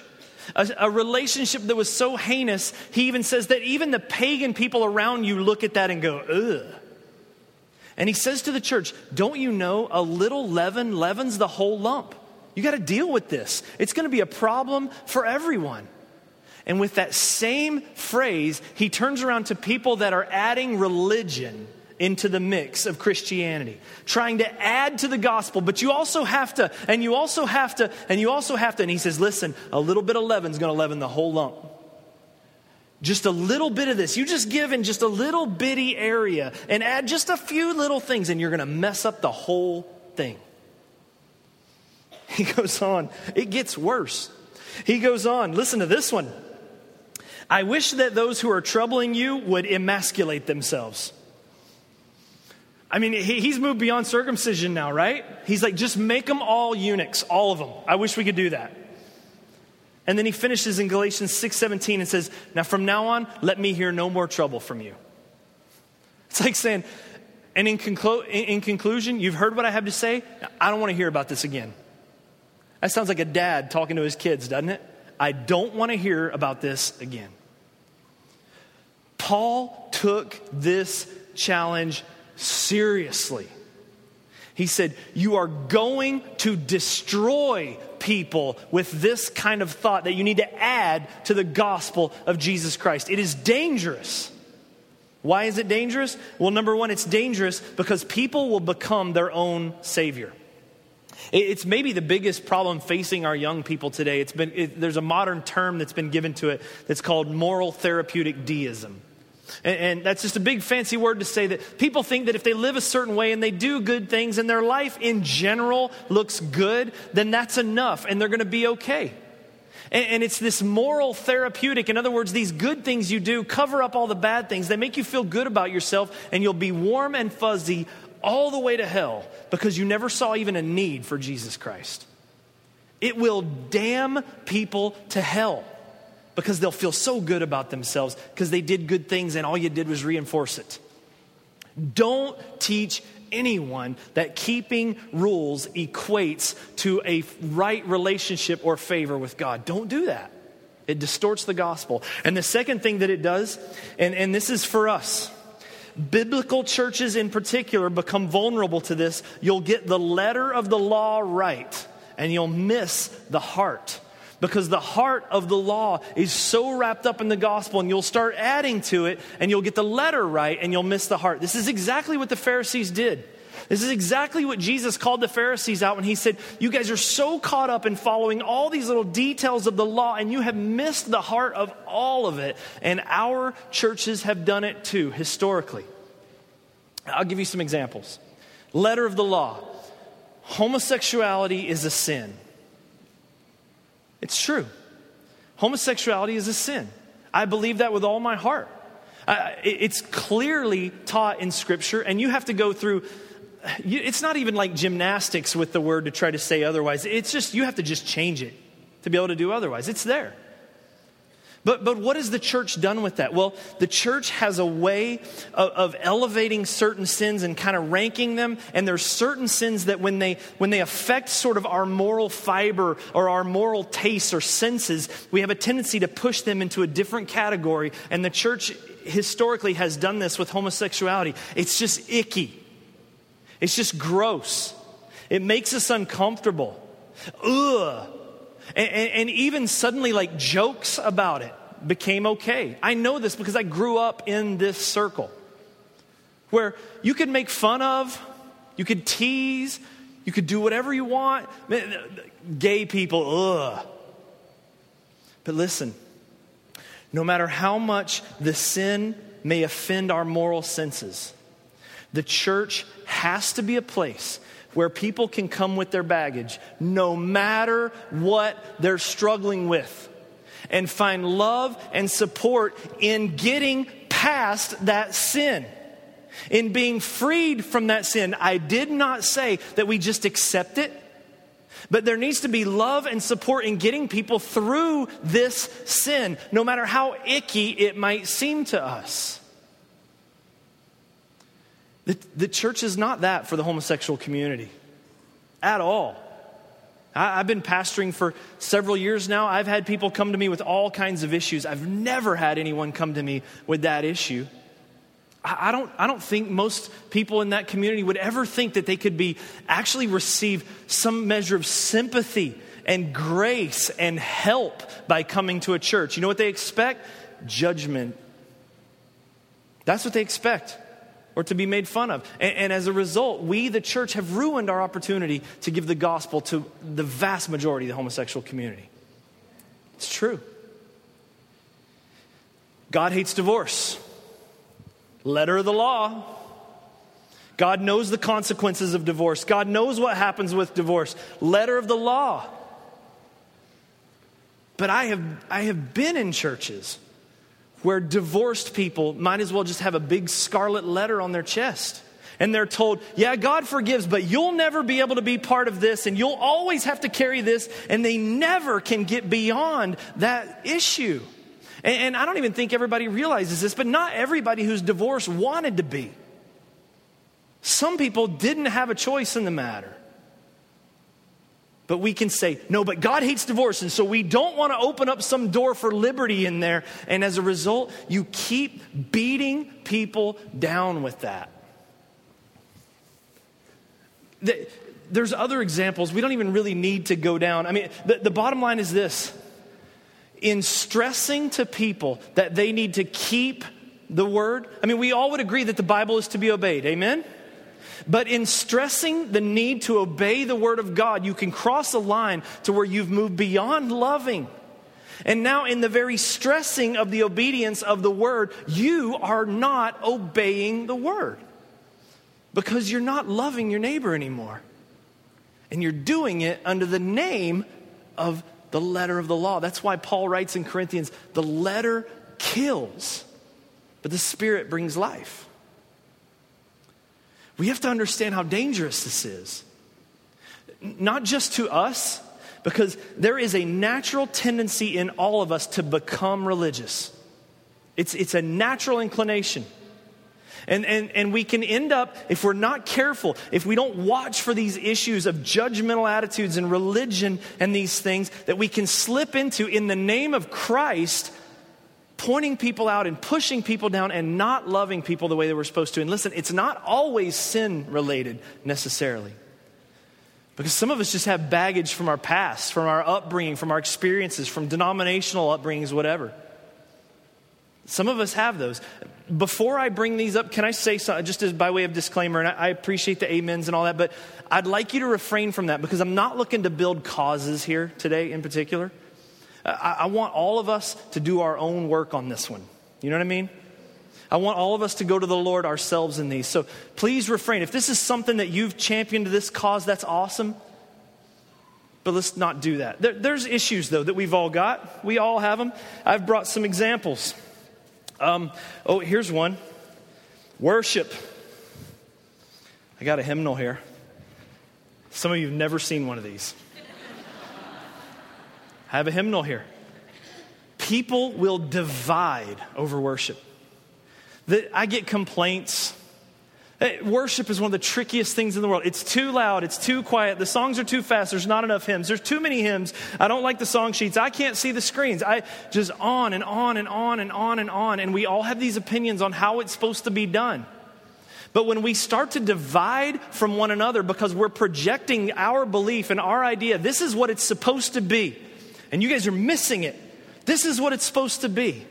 A, a relationship that was so heinous, he even says that even the pagan people around you look at that and go, ugh. And he says to the church, don't you know a little leaven leavens the whole lump? You got to deal with this. It's going to be a problem for everyone. And with that same phrase, he turns around to people that are adding religion into the mix of Christianity, trying to add to the gospel, but you also have to, and you also have to, and you also have to, and he says, listen, a little bit of leaven's going to leaven the whole lump. Just a little bit of this. You just give in just a little bitty area and add just a few little things and you're going to mess up the whole thing. He goes on. It gets worse. He goes on. Listen to this one. I wish that those who are troubling you would emasculate themselves. I mean, he, he's moved beyond circumcision now, right? He's like, just make them all eunuchs, all of them. I wish we could do that. And then he finishes in Galatians six seventeen and says, now from now on, let me hear no more trouble from you. It's like saying, and in, conclu- in, in conclusion, you've heard what I have to say. I don't want to hear about this again. That sounds like a dad talking to his kids, doesn't it? I don't want to hear about this again. Paul took this challenge seriously. He said, you are going to destroy people with this kind of thought that you need to add to the gospel of Jesus Christ. It is dangerous. Why is it dangerous? Well, number one, it's dangerous because people will become their own savior. It's maybe the biggest problem facing our young people today. It's been it, there's a modern term that's been given to it that's called moral therapeutic deism. And, and that's just a big fancy word to say that people think that if they live a certain way and they do good things and their life in general looks good, then that's enough and they're going to be okay. And, and it's this moral therapeutic. In other words, these good things you do cover up all the bad things. They make you feel good about yourself and you'll be warm and fuzzy all the way to hell because you never saw even a need for Jesus Christ. It will damn people to hell because they'll feel so good about themselves because they did good things and all you did was reinforce it. Don't teach anyone that keeping rules equates to a right relationship or favor with God. Don't do that. It distorts the gospel. And the second thing that it does, and, and this is for us, biblical churches in particular become vulnerable to this. You'll get the letter of the law right, and you'll miss the heart. Because the heart of the law is so wrapped up in the gospel, and you'll start adding to it, and you'll get the letter right, and you'll miss the heart. This is exactly what the Pharisees did. This is exactly what Jesus called the Pharisees out when he said, you guys are so caught up in following all these little details of the law, and you have missed the heart of all of it. And our churches have done it too, historically. I'll give you some examples. Letter of the law. Homosexuality is a sin. It's true. Homosexuality is a sin. I believe that with all my heart. Uh, it's clearly taught in Scripture, and you have to go through, it's not even like gymnastics with the word to try to say otherwise. It's just, you have to just change it to be able to do otherwise. It's there. But but what has the church done with that? Well, the church has a way of, of elevating certain sins and kind of ranking them. And there's certain sins that when they when they affect sort of our moral fiber or our moral tastes or senses, we have a tendency to push them into a different category. And the church historically has done this with homosexuality. It's just icky. It's just gross. It makes us uncomfortable. Ugh. And, and, and even suddenly, like, jokes about it became okay. I know this because I grew up in this circle where you could make fun of, you could tease, you could do whatever you want. Gay people, ugh. But listen, no matter how much the sin may offend our moral senses, the church has to be a place where people can come with their baggage, no matter what they're struggling with, and find love and support in getting past that sin, in being freed from that sin. I did not say that we just accept it, but there needs to be love and support in getting people through this sin, no matter how icky it might seem to us. The, the church is not that for the homosexual community at all. I, I've been pastoring for several years now. I've had people come to me with all kinds of issues. I've never had anyone come to me with that issue. I, I don't, I don't think most people in that community would ever think that they could be actually receive some measure of sympathy and grace and help by coming to a church. You know what they expect? Judgment. That's what they expect, or to be made fun of. And, and as a result, we, the church, have ruined our opportunity to give the gospel to the vast majority of the homosexual community. It's true. God hates divorce. Letter of the law. God knows the consequences of divorce. God knows what happens with divorce. Letter of the law. But I have I have been in churches where divorced people might as well just have a big scarlet letter on their chest. And they're told, yeah, God forgives, but you'll never be able to be part of this, and you'll always have to carry this, and they never can get beyond that issue. And, and I don't even think everybody realizes this, but not everybody who's divorced wanted to be. Some people didn't have a choice in the matter. But we can say, no, but God hates divorce, and so we don't want to open up some door for liberty in there. And as a result, you keep beating people down with that. There's other examples. We don't even really need to go down. I mean, the, the bottom line is this. In stressing to people that they need to keep the word, I mean, we all would agree that the Bible is to be obeyed. Amen? But in stressing the need to obey the word of God, you can cross a line to where you've moved beyond loving. And now in the very stressing of the obedience of the word, you are not obeying the word. Because you're not loving your neighbor anymore. And you're doing it under the name of the letter of the law. That's why Paul writes in Corinthians, the letter kills, but the Spirit brings life. We have to understand how dangerous this is. Not just to us, because there is a natural tendency in all of us to become religious. It's, it's a natural inclination. And, and, and we can end up, if we're not careful, if we don't watch for these issues of judgmental attitudes and religion and these things, that we can slip into in the name of Christ, pointing people out and pushing people down and not loving people the way they were supposed to. And listen, it's not always sin related necessarily. Because some of us just have baggage from our past, from our upbringing, from our experiences, from denominational upbringings, whatever. Some of us have those. Before I bring these up, can I say something just as by way of disclaimer, and I, I appreciate the amens and all that, but I'd like you to refrain from that because I'm not looking to build causes here today in particular. I, I want all of us to do our own work on this one. You know what I mean? I want all of us to go to the Lord ourselves in these. So please refrain. If this is something that you've championed this cause, that's awesome. But let's not do that. There, there's issues, though, that we've all got. We all have them. I've brought some examples. Um, oh, here's one. Worship. I got a hymnal here. Some of you have never seen one of these. I have a hymnal here. People will divide over worship. The, I get complaints. Worship is one of the trickiest things in the world. It's too loud. It's too quiet. The songs are too fast. There's not enough hymns. There's too many hymns. I don't like the song sheets. I can't see the screens. I just on and on and on and on and on. And we all have these opinions on how it's supposed to be done. But when we start to divide from one another because we're projecting our belief and our idea, this is what it's supposed to be. And you guys are missing it. This is what it's supposed to be.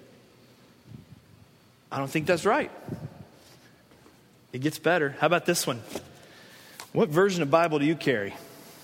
I don't think that's right. It gets better. How about this one? What version of Bible do you carry?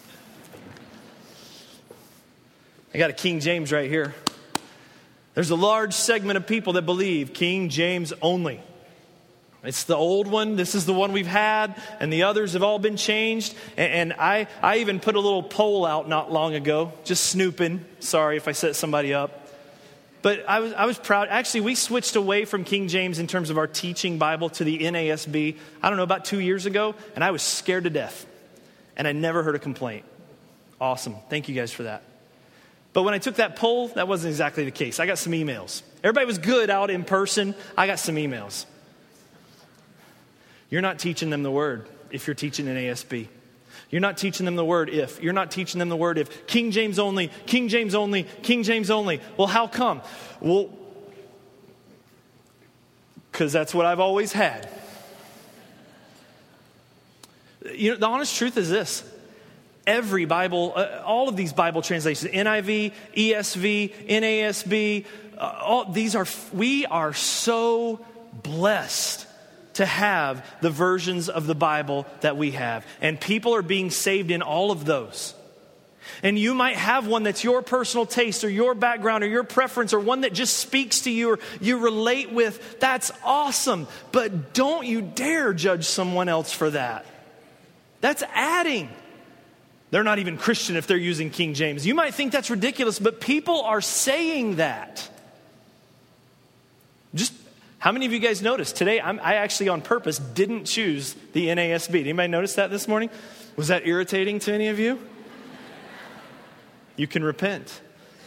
I got a King James right here. There's a large segment of people that believe King James only. It's the old one. This is the one we've had, and the others have all been changed. And, and I, I even put a little poll out not long ago, just snooping. Sorry if I set somebody up. But I was I was proud. Actually, we switched away from King James in terms of our teaching Bible to the N A S B, I don't know, about two years ago. And I was scared to death. And I never heard a complaint. Awesome. Thank you guys for that. But when I took that poll, that wasn't exactly the case. I got some emails. Everybody was good out in person. I got some emails. You're not teaching them the word if you're teaching N A S B. You're not teaching them the word if. You're not teaching them the word if. King James only, King James only, King James only. Well, how come? Well, because that's what I've always had. You know, the honest truth is this. Every Bible, uh, all of these Bible translations, N I V, E S V, N A S B, uh, all these are, we are so blessed to have the versions of the Bible that we have. And people are being saved in all of those. And you might have one that's your personal taste or your background or your preference or one that just speaks to you or you relate with. That's awesome. But don't you dare judge someone else for that. That's adding. They're not even Christian if they're using King James. You might think that's ridiculous, but people are saying that. Just how many of you guys noticed today? I'm, I actually on purpose didn't choose the N A S B. Did anybody notice that this morning? Was that irritating to any of you? You can repent.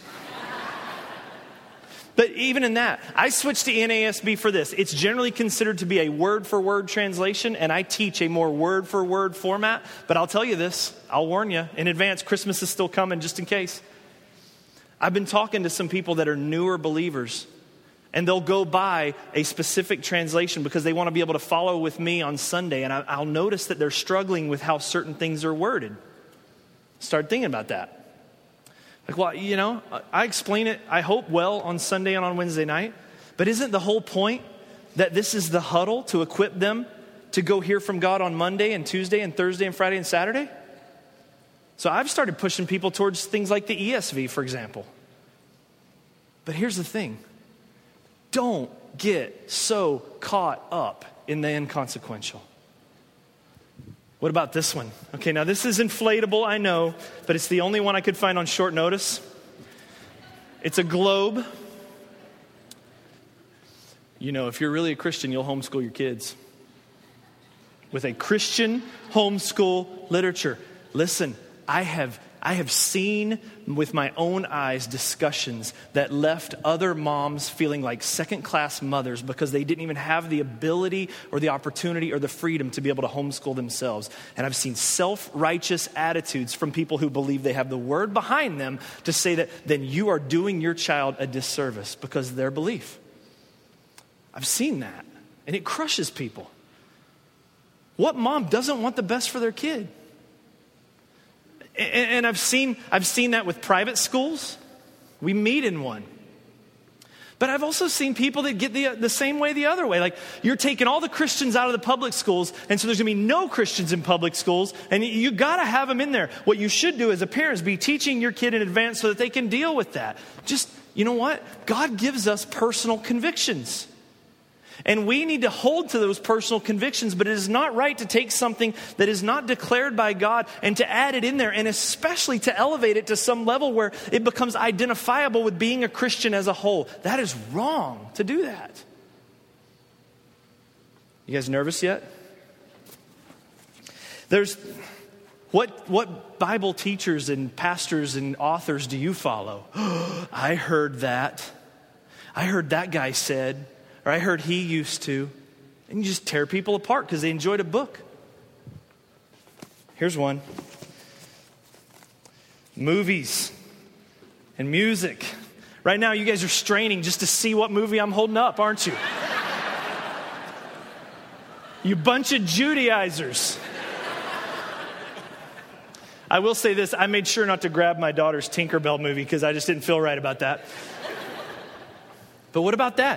But even in that, I switched to N A S B for this. It's generally considered to be a word-for-word translation, and I teach a more word-for-word format. But I'll tell you this, I'll warn you in advance, Christmas is still coming just in case. I've been talking to some people that are newer believers, and they'll go by a specific translation because they want to be able to follow with me on Sunday, and I, I'll notice that they're struggling with how certain things are worded. Start thinking about that. Like, well, you know, I explain it, I hope, well on Sunday and on Wednesday night. But isn't the whole point that this is the huddle to equip them to go hear from God on Monday and Tuesday and Thursday and Friday and Saturday? So I've started pushing people towards things like the E S V, for example. But here's the thing. Don't get so caught up in the inconsequential. What about this one? Okay, now this is inflatable, I know, but it's the only one I could find on short notice. It's a globe. You know, if you're really a Christian, you'll homeschool your kids with a Christian homeschool literature. Listen, I have I have seen with my own eyes discussions that left other moms feeling like second-class mothers because they didn't even have the ability or the opportunity or the freedom to be able to homeschool themselves. And I've seen self-righteous attitudes from people who believe they have the word behind them to say that then you are doing your child a disservice because of their belief. I've seen that, and it crushes people. What mom doesn't want the best for their kid? And I've seen I've seen that with private schools. We meet in one. But I've also seen people that get the, the same way the other way. Like, you're taking all the Christians out of the public schools, and so there's going to be no Christians in public schools, and you got to have them in there. What you should do as a parent is be teaching your kid in advance so that they can deal with that. Just, you know what? God gives us personal convictions. And we need to hold to those personal convictions, but it is not right to take something that is not declared by God and to add it in there, and especially to elevate it to some level where it becomes identifiable with being a Christian as a whole. That is wrong to do that. You guys nervous yet? There's what what Bible teachers and pastors and authors do you follow? I heard that. I heard that guy said. Or I heard he used to. And you just tear people apart because they enjoyed a book. Here's one. Movies and music. Right now you guys are straining just to see what movie I'm holding up, aren't you? You bunch of Judaizers. I will say this. I made sure not to grab my daughter's Tinkerbell movie because I just didn't feel right about that. But what about that?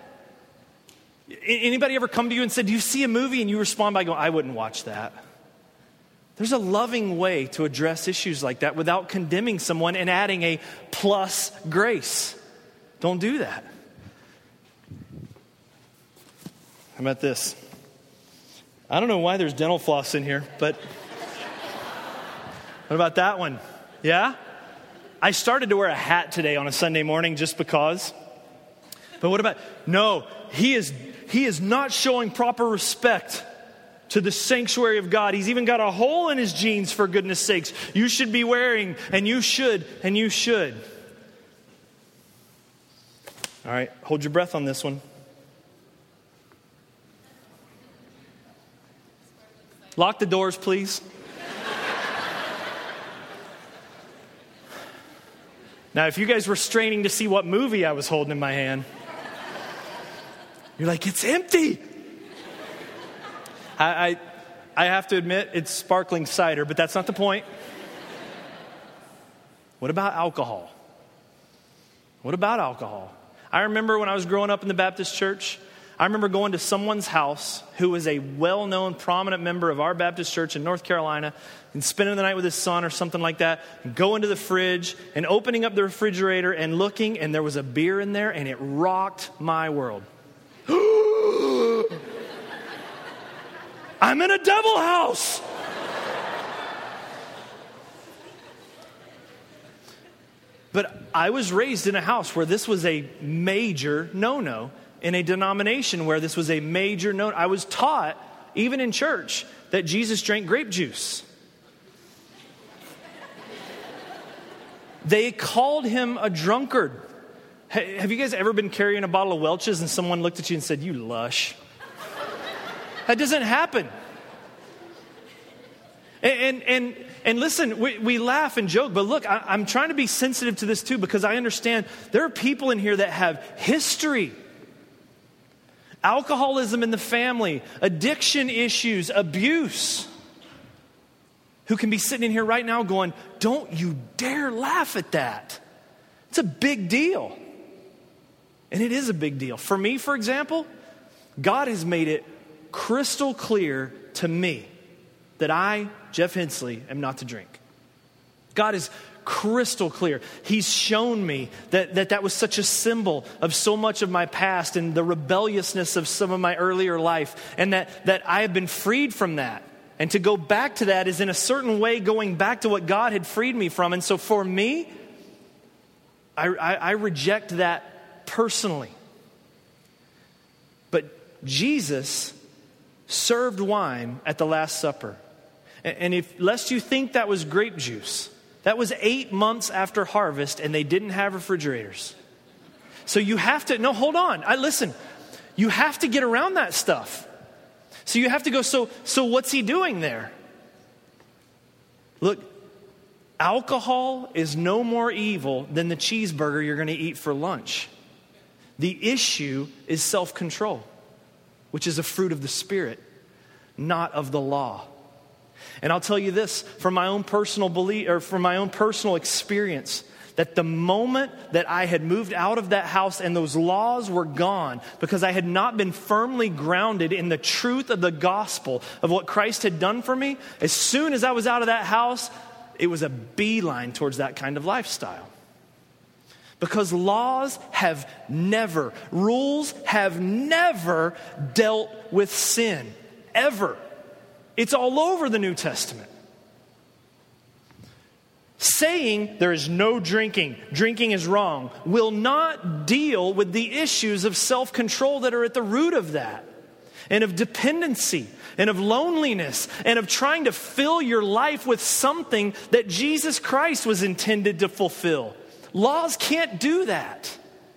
Anybody ever come to you and said, do you see a movie? And you respond by going, I wouldn't watch that. There's a loving way to address issues like that without condemning someone and adding a plus grace. Don't do that. How about this? I don't know why there's dental floss in here, but what about that one? Yeah? I started to wear a hat today on a Sunday morning just because. But what about, no, he is he is not showing proper respect to the sanctuary of God. He's even got a hole in his jeans, for goodness sakes. You should be wearing, and you should, and you should. All right, hold your breath on this one. Lock the doors, please. Now, if you guys were straining to see what movie I was holding in my hand, you're like, it's empty. I, I, I have to admit, it's sparkling cider, but that's not the point. What about alcohol? What about alcohol? I remember when I was growing up in the Baptist church, I remember going to someone's house who was a well-known, prominent member of our Baptist church in North Carolina and spending the night with his son or something like that, and going to the fridge and opening up the refrigerator and looking, and there was a beer in there, and it rocked my world. I'm in a devil house. But I was raised in a house where this was a major no-no, in a denomination where this was a major no. I was taught, even in church, that Jesus drank grape juice. They called him a drunkard. Have you guys ever been carrying a bottle of Welch's and someone looked at you and said, "You lush"? That doesn't happen. And and and listen, we, we laugh and joke, but look, I, I'm trying to be sensitive to this too, because I understand there are people in here that have history. Alcoholism in the family, addiction issues, abuse, who can be sitting in here right now going, don't you dare laugh at that. It's a big deal. And it is a big deal. For me, for example, God has made it crystal clear to me that I, Jeff Hensley, am not to drink. God is crystal clear. He's shown me that, that that was such a symbol of so much of my past and the rebelliousness of some of my earlier life, and that, that I have been freed from that. And to go back to that is in a certain way going back to what God had freed me from. And so for me, I, I, I reject that personally. But Jesus served wine at the Last Supper. And, and if lest you think that was grape juice, that was eight months after harvest, and they didn't have refrigerators. So you have to, no, hold on. I listen, you have to get around that stuff. So you have to go, so, so what's he doing there? Look, alcohol is no more evil than the cheeseburger you're going to eat for lunch. The issue is self-control, which is a fruit of the Spirit, not of the law. And I'll tell you this, from my own personal belief, or from my own personal experience, that the moment that I had moved out of that house and those laws were gone, because I had not been firmly grounded in the truth of the gospel of what Christ had done for me, as soon as I was out of that house, it was a beeline towards that kind of lifestyle. Because laws have never, rules have never dealt with sin, ever. It's all over the New Testament. Saying there is no drinking, drinking is wrong, will not deal with the issues of self-control that are at the root of that, and of dependency, and of loneliness, and of trying to fill your life with something that Jesus Christ was intended to fulfill. Laws can't do that.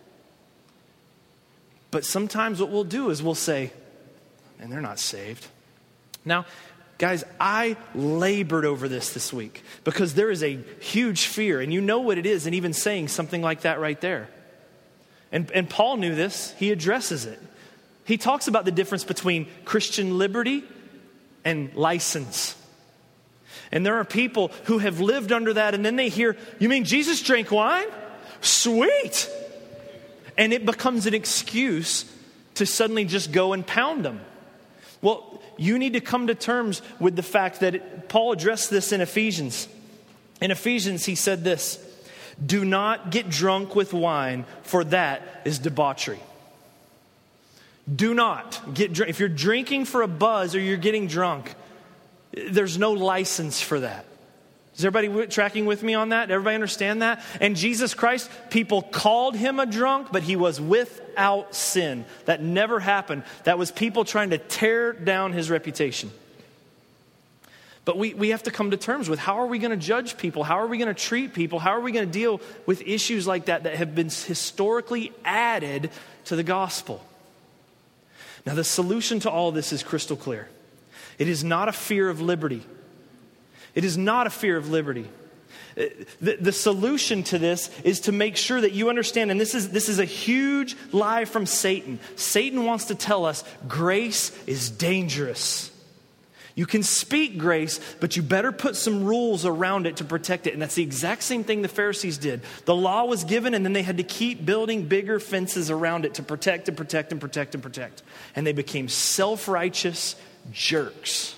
But sometimes what we'll do is we'll say, and they're not saved. Now, guys, I labored over this this week because there is a huge fear, and you know what it is, and even saying something like that right there. And, and Paul knew this. He addresses it. He talks about the difference between Christian liberty and license. And there are people who have lived under that, and then they hear, you mean Jesus drank wine? Sweet! And it becomes an excuse to suddenly just go and pound them. Well, you need to come to terms with the fact that it, Paul addressed this in Ephesians. In Ephesians, he said this, do not get drunk with wine, for that is debauchery. Do not get drunk. If you're drinking for a buzz or you're getting drunk, there's no license for that. Is everybody tracking with me on that? Everybody understand that? And Jesus Christ, people called him a drunk, but he was without sin. That never happened. That was people trying to tear down his reputation. But we, we have to come to terms with, how are we going to judge people? How are we going to treat people? How are we going to deal with issues like that that have been historically added to the gospel? Now, the solution to all this is crystal clear. It is not a fear of liberty. It is not a fear of liberty. The, the solution to this is to make sure that you understand, and this is, this is a huge lie from Satan. Satan wants to tell us grace is dangerous. You can speak grace, but you better put some rules around it to protect it. And that's the exact same thing the Pharisees did. The law was given, and then they had to keep building bigger fences around it to protect and protect and protect and protect. And they became self-righteous jerks.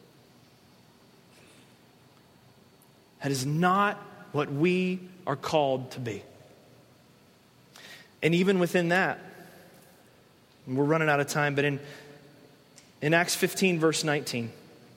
That is not what we are called to be. And even within that, we're running out of time, but in, in Acts fifteen, verse nineteen,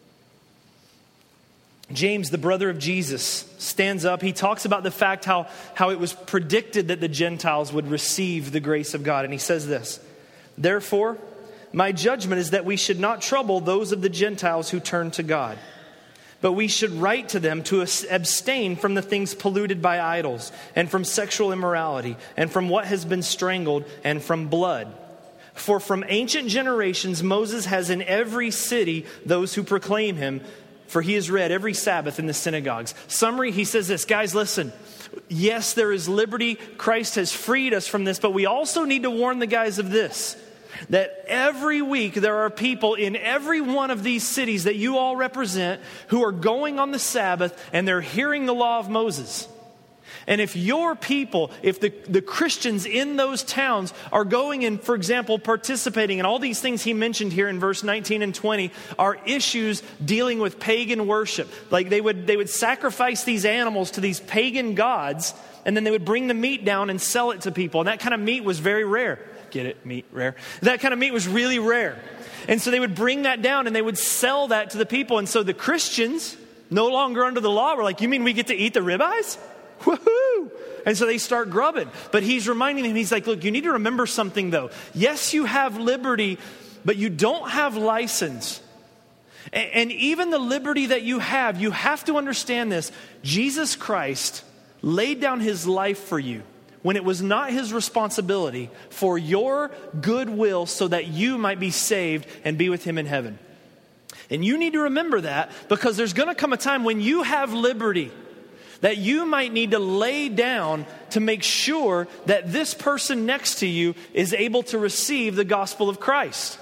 James, the brother of Jesus, stands up. He talks about the fact how, how it was predicted that the Gentiles would receive the grace of God. And he says this, "Therefore, my judgment is that we should not trouble those of the Gentiles who turn to God. But we should write to them to abstain from the things polluted by idols, and from sexual immorality, and from what has been strangled, and from blood. For from ancient generations Moses has in every city those who proclaim him, for he is read every Sabbath in the synagogues." Summary, he says this, guys, listen. Yes, there is liberty. Christ has freed us from this, but we also need to warn the guys of this. That every week there are people in every one of these cities that you all represent who are going on the Sabbath and they're hearing the law of Moses. And if your people, if the, the Christians in those towns are going and, for example, participating in all these things he mentioned here in verse nineteen and twenty are issues dealing with pagan worship. Like they would, they would sacrifice these animals to these pagan gods, and then they would bring the meat down and sell it to people. And that kind of meat was very rare. Get it? Meat, rare. That kind of meat was really rare. And so they would bring that down and they would sell that to the people. And so the Christians, no longer under the law, were like, "You mean we get to eat the ribeyes? Woohoo!" And so they start grubbing. But he's reminding them, he's like, "Look, you need to remember something though. Yes, you have liberty, but you don't have license. And, and even the liberty that you have, you have to understand this. Jesus Christ laid down his life for you when it was not his responsibility, for your goodwill so that you might be saved and be with him in heaven." And you need to remember that, because there's going to come a time when you have liberty that you might need to lay down to make sure that this person next to you is able to receive the gospel of Christ.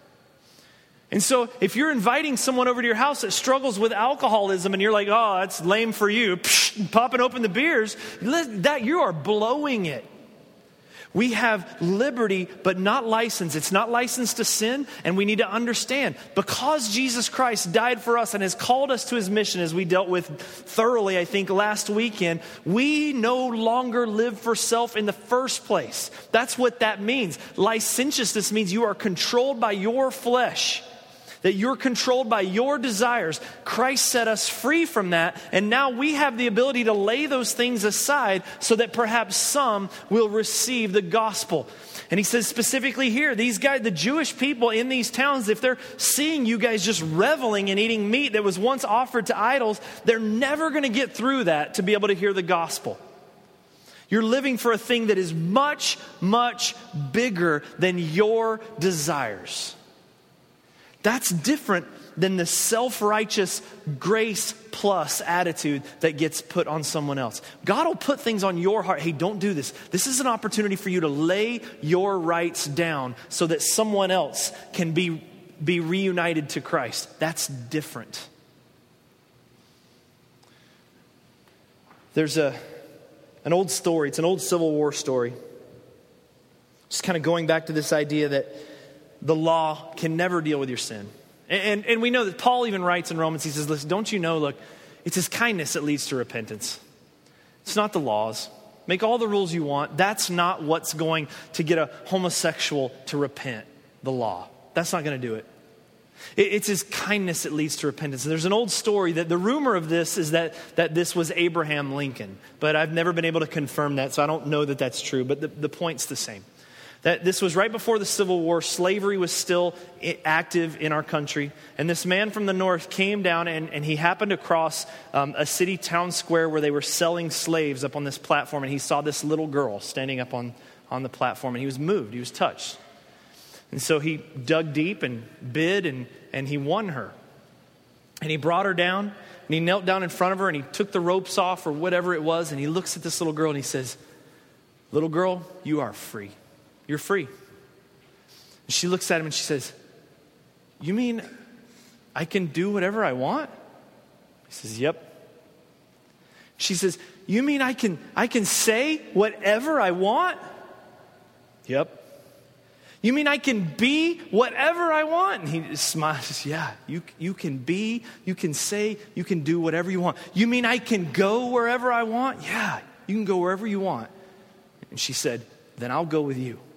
And so if you're inviting someone over to your house that struggles with alcoholism and you're like, "Oh, that's lame for you," psh, popping open the beers, that you are blowing it. We have liberty, but not license. It's not license to sin, and we need to understand, because Jesus Christ died for us and has called us to his mission, as we dealt with thoroughly, I think, last weekend, we no longer live for self in the first place. That's what that means. Licentiousness means you are controlled by your flesh, that you're controlled by your desires. Christ set us free from that, and now we have the ability to lay those things aside so that perhaps some will receive the gospel. And he says specifically here, these guys, the Jewish people in these towns, if they're seeing you guys just reveling and eating meat that was once offered to idols, they're never going to get through that to be able to hear the gospel. You're living for a thing that is much, much bigger than your desires. That's different than the self-righteous grace plus attitude that gets put on someone else. God will put things on your heart. Hey, don't do this. This is an opportunity for you to lay your rights down so that someone else can be, be reunited to Christ. That's different. There's a an old story. It's an old Civil War story. Just kind of going back to this idea that the law can never deal with your sin. And, and, and we know that Paul even writes in Romans, he says, "Listen, don't you know, look, it's his kindness that leads to repentance. It's not the laws. Make all the rules you want. That's not what's going to get a homosexual to repent, the law. That's not going to do it. it. It's his kindness that leads to repentance." And there's an old story that the rumor of this is that, that this was Abraham Lincoln. But I've never been able to confirm that, so I don't know that that's true. But the, the point's the same. That this was right before the Civil War. Slavery was still active in our country. And this man from the north came down and, and he happened across um, a city town square where they were selling slaves up on this platform. And he saw this little girl standing up on, on the platform. And he was moved. He was touched. And so he dug deep and bid and, and he won her. And he brought her down And he knelt down in front of her and he took the ropes off or whatever it was. And he looks at this little girl and he says, little girl, you are free. You're free. And she looks at him and she says, you mean I can do whatever I want? He says, yep. She says, you mean I can I can say whatever I want? Yep. You mean I can be whatever I want? And he smiles, yeah, you, you can be, you can say, you can do whatever you want. You mean I can go wherever I want? Yeah, you can go wherever you want. And she said, then I'll go with you.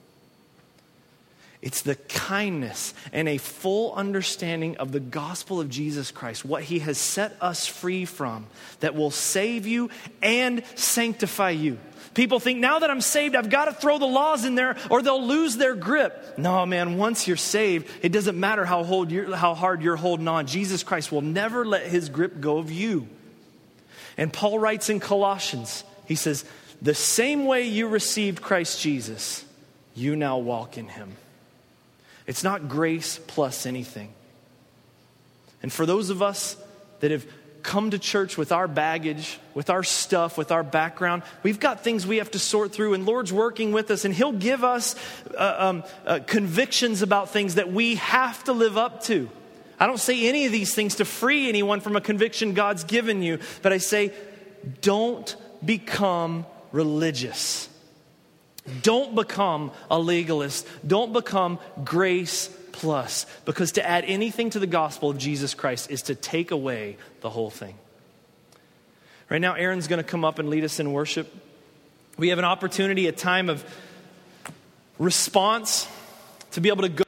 It's the kindness and a full understanding of the gospel of Jesus Christ, what he has set us free from, that will save you and sanctify you. People think, now that I'm saved, I've got to throw the laws in there or they'll lose their grip. No, man, once you're saved, it doesn't matter how, hold you're, how hard you're holding on. Jesus Christ will never let his grip go of you. And Paul writes in Colossians, he says, the same way you received Christ Jesus, you now walk in him. It's not grace plus anything. And for those of us that have come to church with our baggage, with our stuff, with our background, we've got things we have to sort through, and Lord's working with us, and he'll give us uh, um, uh, convictions about things that we have to live up to. I don't say any of these things to free anyone from a conviction God's given you, but I say, don't become religious. Don't become a legalist. Don't become grace plus. Because to add anything to the gospel of Jesus Christ is to take away the whole thing. Right now, Aaron's going to come up and lead us in worship. We have an opportunity, a time of response, to be able to go